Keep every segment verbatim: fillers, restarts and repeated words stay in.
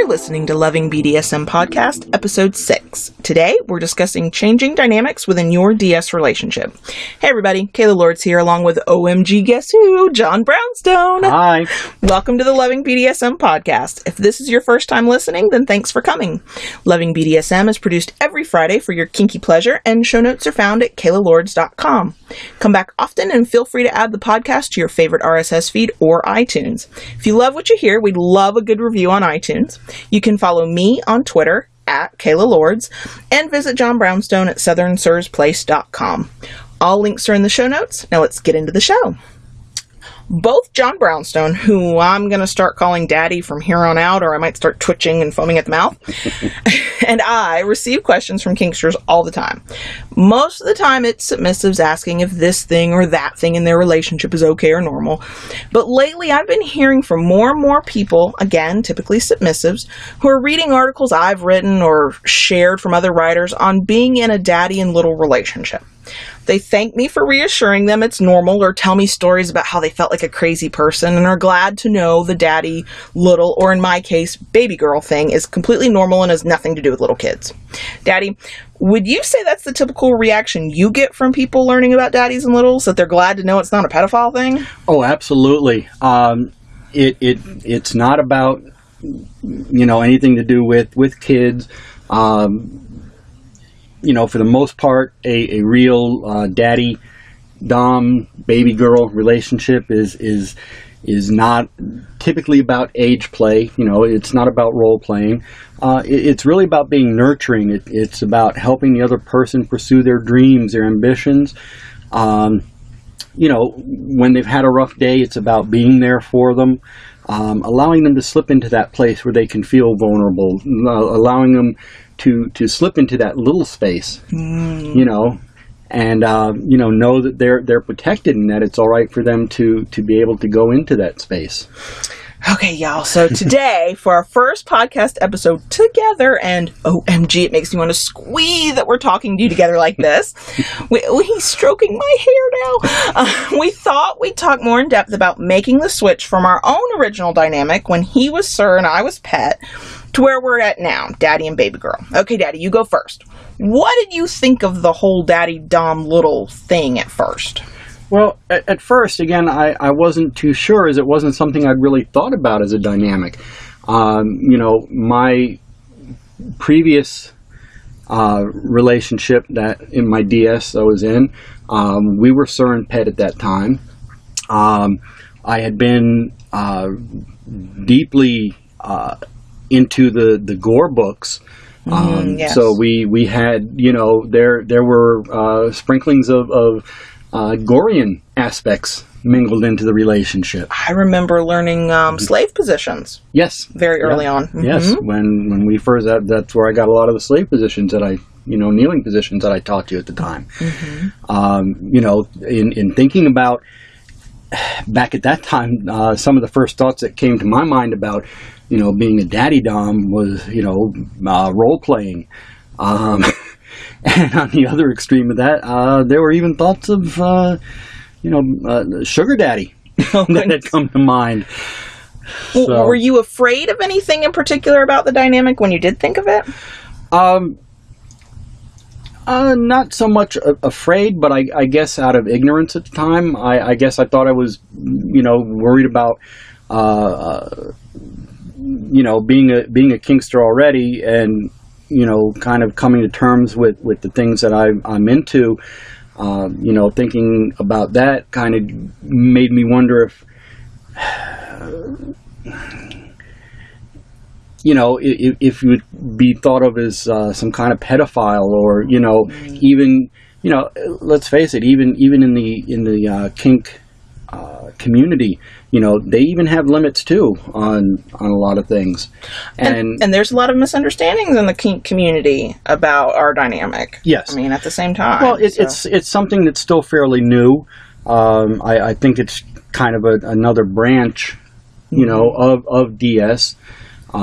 You're listening to Loving B D S M Podcast, Episode six. Today, we're discussing changing dynamics within your D S relationship. Hey everybody, Kayla Lords here, along with O M G Guess Who, John Brownstone. Hi. Welcome to the Loving B D S M Podcast. If this is your first time listening, then thanks for coming. Loving B D S M is produced every Friday for your kinky pleasure, and show notes are found at kayla lords dot com. Come back often and feel free to add the podcast to your favorite R S S feed or iTunes. If you love what you hear, we'd love a good review on iTunes. You can follow me on Twitter at Kayla Lords and visit John Brownstone at southern sirs place dot com. All links are in the show notes. Now let's get into the show. Both John Brownstone, who I'm going to start calling Daddy from here on out, or I might start twitching and foaming at the mouth, and I receive questions from kinksters all the time. Most of the time, it's submissives asking if this thing or that thing in their relationship is okay or normal. But lately, I've been hearing from more and more people, again, typically submissives, who are reading articles I've written or shared from other writers on being in a daddy and little relationship. They thank me for reassuring them it's normal, or tell me stories about how they felt like a crazy person, and are glad to know the daddy, little, or in my case, baby girl thing is completely normal and has nothing to do with little kids. Daddy, would you say that's the typical reaction you get from people learning about daddies and littles, that they're glad to know it's not a pedophile thing? Oh, absolutely. Um, it, it it's not about, you know, anything to do with, with kids. Um, you know, for the most part, a, a real uh, daddy, dom, baby girl relationship is is is not typically about age play. You know, it's not about role playing. Uh, it, it's really about being nurturing. It, it's about helping the other person pursue their dreams, their ambitions. Um, you know, when they've had a rough day, it's about being there for them. Um, allowing them to slip into that place where they can feel vulnerable, uh, allowing them to, to slip into that little space, mm. you know, and, uh, you know, know that they're, they're protected and that it's all right for them to, to be able to go into that space. Okay, y'all. So today, for our first podcast episode together, and O M G, it makes me want to squeeze that we're talking to you together like this. we, we, he's stroking my hair now. Uh, we thought we'd talk more in depth about making the switch from our own original dynamic when he was Sir and I was Pet to where we're at now, Daddy and Baby Girl. Okay, Daddy, you go first. What did you think of the whole Daddy Dom Little thing at first? Well, at, at first, again, I, I wasn't too sure, as it wasn't something I'd really thought about as a dynamic. Um, you know, my previous uh, relationship that in my D S I was in, um, we were Sir and Pet at that time. Um, I had been uh, deeply uh, into the, the gore books. Um, mm, yes. So we, we had, you know, there there were uh, sprinklings of, of Uh, Gorian aspects mingled into the relationship. I remember learning um, slave positions. Yes, very early yeah. on. Mm-hmm. Yes, when when we first that, that's where I got a lot of the slave positions that I, you know, kneeling positions that I taught you at the time. Mm-hmm. Um, you know, in in thinking about back at that time, uh, some of the first thoughts that came to my mind about, you know, being a daddy dom was, you know, uh, role playing. Um, And on the other extreme of that, uh, there were even thoughts of, uh, you know, uh, sugar daddy oh, that had come to mind. Well, so, were you afraid of anything in particular about the dynamic when you did think of it? Um, uh, not so much a- afraid, but I, I guess out of ignorance at the time, I, I guess I thought I was, you know, worried about, uh, uh, you know, being a being a kinkster already and, you know, kind of coming to terms with, with the things that I, I'm into, uh, you know, thinking about that kind of made me wonder if, you know, if, if you would be thought of as uh, some kind of pedophile or, you know, mm. even, you know, let's face it, even even in the in the uh, kink uh, community, you know, they even have limits too on on a lot of things, and and, and there's a lot of misunderstandings in the kink community about our dynamic. Yes, I mean at the same time. Well, it, so. it's it's something that's still fairly new. Um, I, I think it's kind of a, another branch, you mm-hmm. know, of of D S.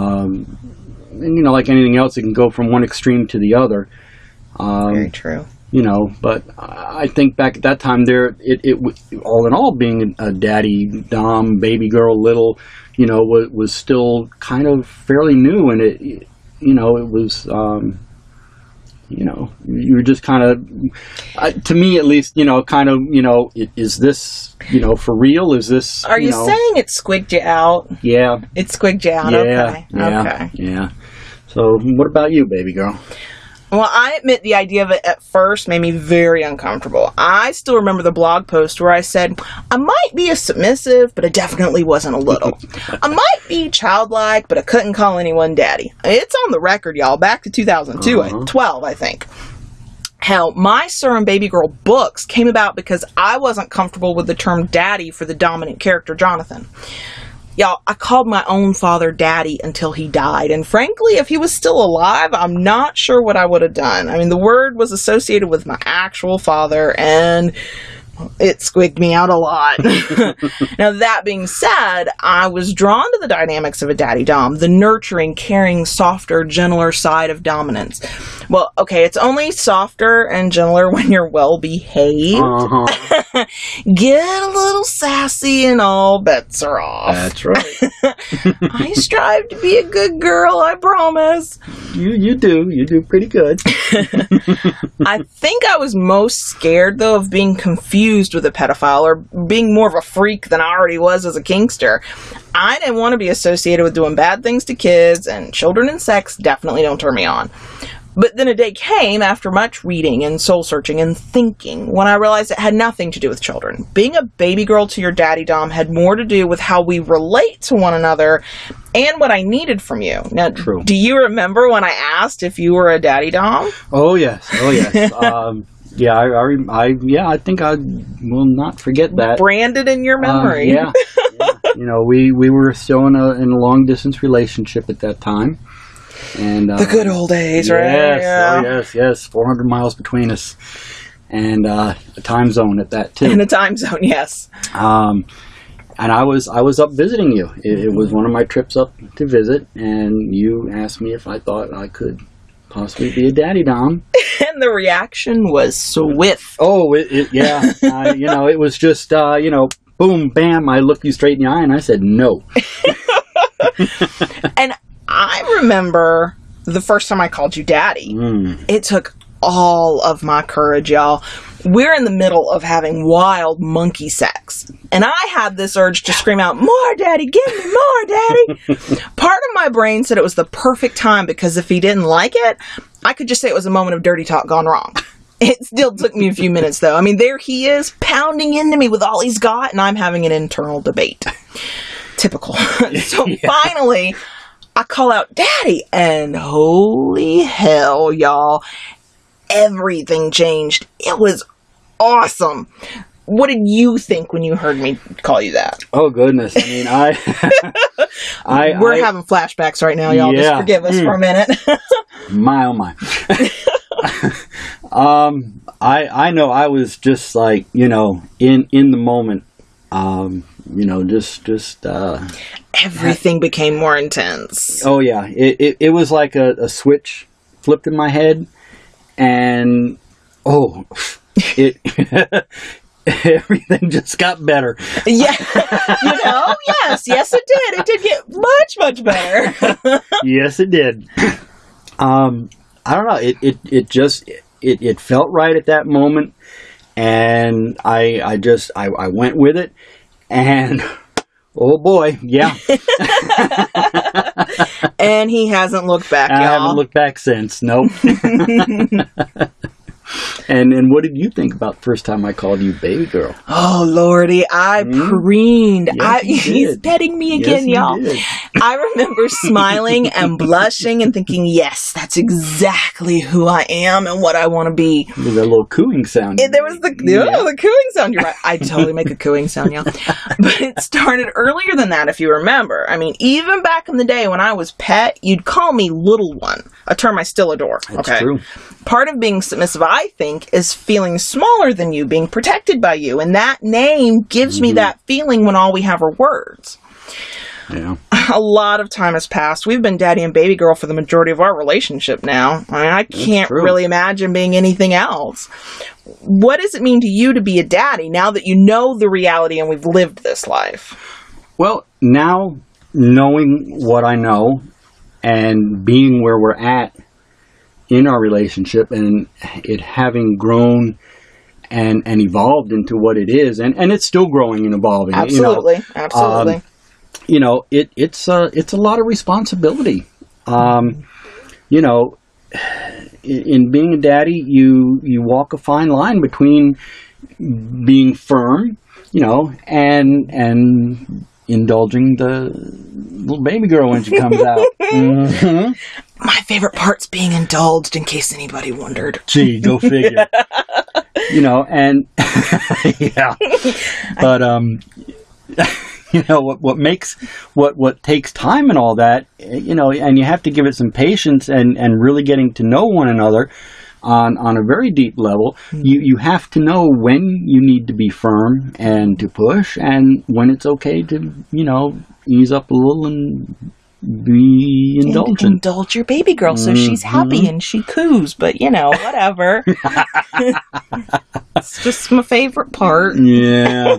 Um, and you know, like anything else, it can go from one extreme to the other. Um, Very true. you know, but I think back at that time there, it, it all in all, being a daddy, dom, baby girl, little, you know, was, was still kind of fairly new. And it, you know, it was, um, you know, you were just kind of, uh, to me at least, you know, kind of, you know, it, is this, you know, for real? Is this, Are you, you know, saying it squigged you out? Yeah. It squigged you out, Yeah, okay. yeah, Okay. yeah. So what about you, baby girl? Well, I admit the idea of it at first made me very uncomfortable. I still remember the blog post where I said, I might be a submissive, but I definitely wasn't a little. I might be childlike, but I couldn't call anyone daddy. It's on the record, y'all, back to two thousand two, uh-huh. twelve, I think. Hell, my Sir and Baby Girl books came about because I wasn't comfortable with the term daddy for the dominant character, Jonathan. Y'all, I called my own father daddy until he died, and frankly, if he was still alive, I'm not sure what I would have done. I mean, the word was associated with my actual father, and it squigged me out a lot. Now, that being said, I was drawn to the dynamics of a daddy dom, the nurturing, caring, softer, gentler side of dominance. Well, okay, it's only softer and gentler when you're well behaved. Uh-huh. Get a little sassy and all bets are off. That's right. I strive to be a good girl, I promise. You you do. You do pretty good. I think I was most scared, though, of being confused with a pedophile or being more of a freak than I already was as a kinkster. I didn't want to be associated with doing bad things to kids, and children and sex definitely don't turn me on. But then a day came after much reading and soul-searching and thinking when I realized it had nothing to do with children. Being a baby girl to your daddy dom had more to do with how we relate to one another and what I needed from you. Now, True. Do you remember when I asked if you were a daddy dom? Oh, yes. Oh, yes. um, yeah, I, I, I, yeah, I think I will not forget that. Branded in your memory. Uh, yeah. yeah. You know, we, we were still in a, in a long-distance relationship at that time. And uh, the good old days, yes, right? Yeah. Oh, yes, yes. four hundred miles between us. And uh, a time zone at that, too. In a time zone, yes. Um, and I was I was up visiting you. It, it was one of my trips up to visit, and you asked me if I thought I could possibly be a daddy dom. And the reaction was swift. Oh, it, it, yeah. uh, you know, it was just, uh, you know, boom, bam. I looked you straight in the eye, and I said no. And I remember the first time I called you daddy. Mm. It took all of my courage, y'all. We're in the middle of having wild monkey sex. And I had this urge to scream out, more daddy, give me more daddy. Part of my brain said it was the perfect time because if he didn't like it, I could just say it was a moment of dirty talk gone wrong. It still took me a few minutes, though. I mean, there he is pounding into me with all he's got, and I'm having an internal debate. Typical. So yeah. Finally, I call out daddy, and holy hell, y'all, everything changed. It was awesome. What did you think when you heard me call you that? Oh, goodness. I mean, I... I We're I, having flashbacks right now, y'all. Yeah. Just forgive us mm. for a minute. My, oh, my. um, I I know I was just like, you know, in, in the moment, um, you know, just... just uh, Everything became more intense. Oh, yeah. It, it, it was like a, a switch flipped in my head, and, oh, it... everything just got better. Yeah, you know, yes, yes, it did. It did get much, much better. Yes, it did. Um, I don't know. It, it, it just it, it felt right at that moment, and I I just I, I went with it, and oh boy, yeah. And he hasn't looked back. I y'all. haven't looked back since. Nope. And and what did you think about the first time I called you baby girl? Oh, Lordy, I mm. preened. Yes, I, you he's did. petting me again, yes, y'all. Did. I remember smiling and blushing and thinking, yes, that's exactly who I am and what I want to be. With that little cooing sound. And there was the, yeah. oh, the cooing sound. You're right. I totally make a cooing sound, y'all. But it started earlier than that, if you remember. I mean, even back in the day when I was pet, you'd call me little one, a term I still adore. That's okay? true. Part of being submissive, I think, is feeling smaller than you, being protected by you. And that name gives mm-hmm. me that feeling when all we have are words. Yeah. A lot of time has passed. We've been daddy and baby girl for the majority of our relationship now. I mean, I can't really imagine being anything else. What does it mean to you to be a daddy now that you know the reality and we've lived this life? Well, now knowing what I know and being where we're at in our relationship and it having grown and, and evolved into what it is, and, and it's still growing and evolving. Absolutely, you know, absolutely. Um, you know, it, it's, uh, it's a lot of responsibility. Um, you know, in, in being a daddy, you, you walk a fine line between being firm, you know, and, and indulging the little baby girl when she comes out. Mm-hmm. My favorite part's being indulged, in case anybody wondered. Gee, go figure. You know, and yeah, but um, you know what? What makes what what takes time and all that, you know, and you have to give it some patience and and really getting to know one another on on a very deep level. Mm-hmm. You you have to know when you need to be firm and to push, and when it's okay to, you know, ease up a little and be indulgent. And indulge your baby girl so mm-hmm. she's happy and she coos, but you know, whatever. It's just my favorite part. Yeah.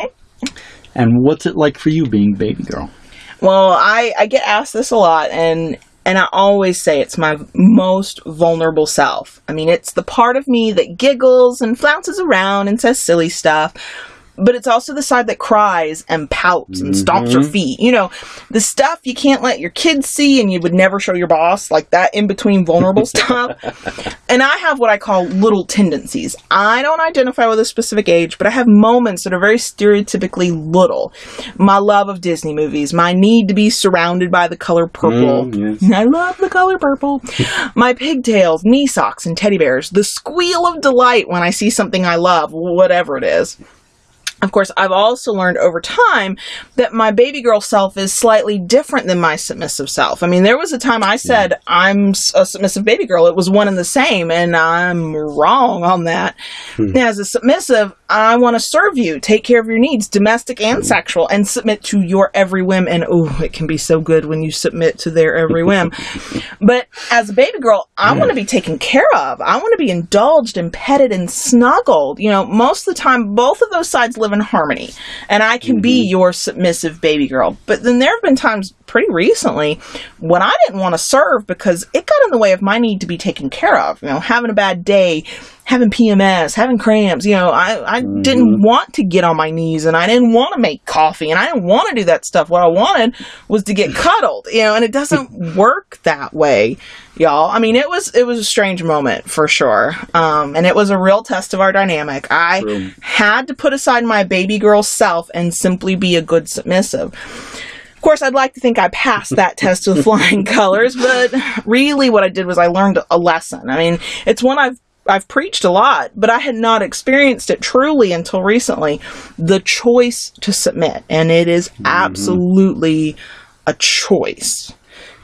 And what's it like for you being baby girl? Well, I, I get asked this a lot, and and I always say it's my most vulnerable self. I mean, it's the part of me that giggles and flounces around and says silly stuff. But it's also the side that cries and pouts and stomps mm-hmm. her feet. You know, the stuff you can't let your kids see and you would never show your boss, like that in-between vulnerable stuff. And I have what I call little tendencies. I don't identify with a specific age, but I have moments that are very stereotypically little. My love of Disney movies, my need to be surrounded by the color purple. Mm, yes. I love the color purple. My pigtails, knee socks, and teddy bears. The squeal of delight when I see something I love, whatever it is. Of course, I've also learned over time that my baby girl self is slightly different than my submissive self. I mean, there was a time I said, I'm a submissive baby girl. It was one and the same, and I'm wrong on that. Hmm. As a submissive, I want to serve you, take care of your needs, domestic and hmm. sexual, and submit to your every whim. And, oh, it can be so good when you submit to their every whim. But as a baby girl, I yeah. want to be taken care of. I want to be indulged and petted and snuggled. You know, most of the time, both of those sides live in harmony, and I can mm-hmm. be your submissive baby girl. But then there have been times pretty recently when I didn't want to serve because it got in the way of my need to be taken care of. You know, having a bad day, having P M S, having cramps. You know, I, I mm-hmm. didn't want to get on my knees, and I didn't want to make coffee, and I didn't want to do that stuff. What I wanted was to get cuddled, you know, and it doesn't work that way, y'all. I mean, it was it was a strange moment for sure, um, and it was a real test of our dynamic. I True. had to put aside my baby girl self and simply be a good submissive. Of course, I'd like to think I passed that test with flying colors, but really what I did was I learned a lesson. I mean, it's one I've I've preached a lot, but I had not experienced it truly until recently. The choice to submit, and it is mm-hmm. absolutely a choice.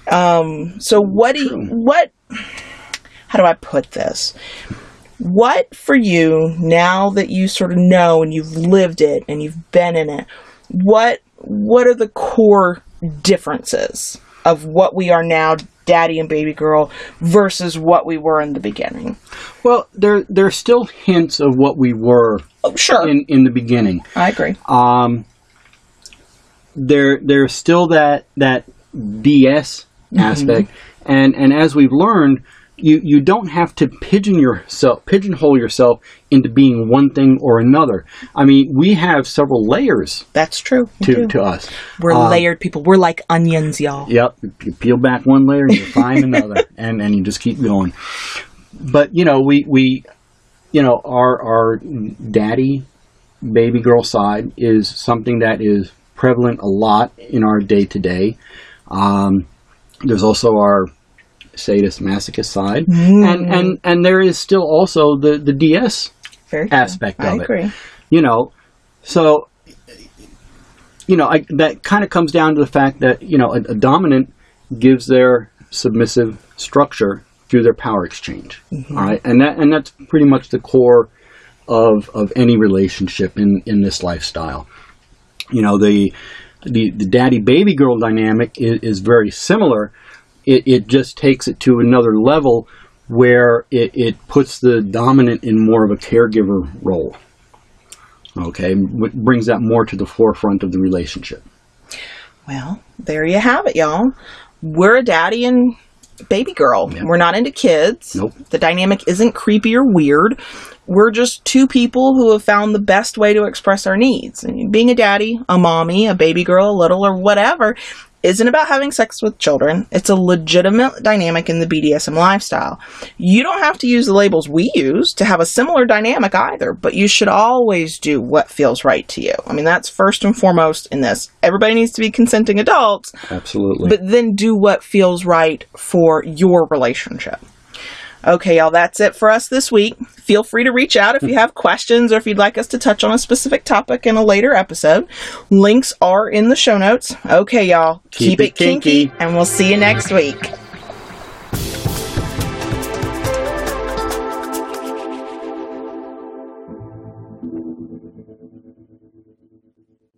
Um, so what do you, what, how do I put this? What for you, now that you sort of know and you've lived it and you've been in it, what, what are the core differences of what we are now, daddy and baby girl, versus what we were in the beginning? Well, there there's still hints of what we were oh, sure. in, in the beginning. I agree. Um, there there's still that that D S mm-hmm. aspect, and and as we've learned, you, you don't have to pigeon yourself pigeonhole yourself into being one thing or another. I mean, we have several layers. That's true. To to us, we're um, layered people. We're like onions, y'all. Yep. You peel back one layer, you find another, and and you just keep going. But you know, we we, you know, our our daddy, baby girl side is something that is prevalent a lot in our day to day. There's also our sadist masochist side, mm. and and and there is still also the the D S Very aspect I of agree. it. You know, so you know I, that kind of comes down to the fact that you know a, a dominant gives their submissive structure through their power exchange. Mm-hmm. All right, and that and that's pretty much the core of of any relationship in in this lifestyle. You know, the the, the daddy-baby girl dynamic is, is very similar. It, it just takes it to another level where it, it puts the dominant in more of a caregiver role. Okay, it brings that more to the forefront of the relationship. Well, there you have it, y'all. We're a daddy and baby girl. Yep. We're not into kids. Nope. The dynamic isn't creepy or weird. We're just two people who have found the best way to express our needs. And being a daddy, a mommy, a baby girl, a little, or whatever, isn't about having sex with children. It's a legitimate dynamic in the B D S M lifestyle. You don't have to use the labels we use to have a similar dynamic either, but you should always do what feels right to you. I mean, that's first and foremost in this. Everybody needs to be consenting adults. Absolutely. But then do what feels right for your relationship. Okay, y'all, that's it for us this week. Feel free to reach out if you have questions or if you'd like us to touch on a specific topic in a later episode. Links are in the show notes. Okay, y'all, keep, keep it kinky, kinky, and we'll see you next week.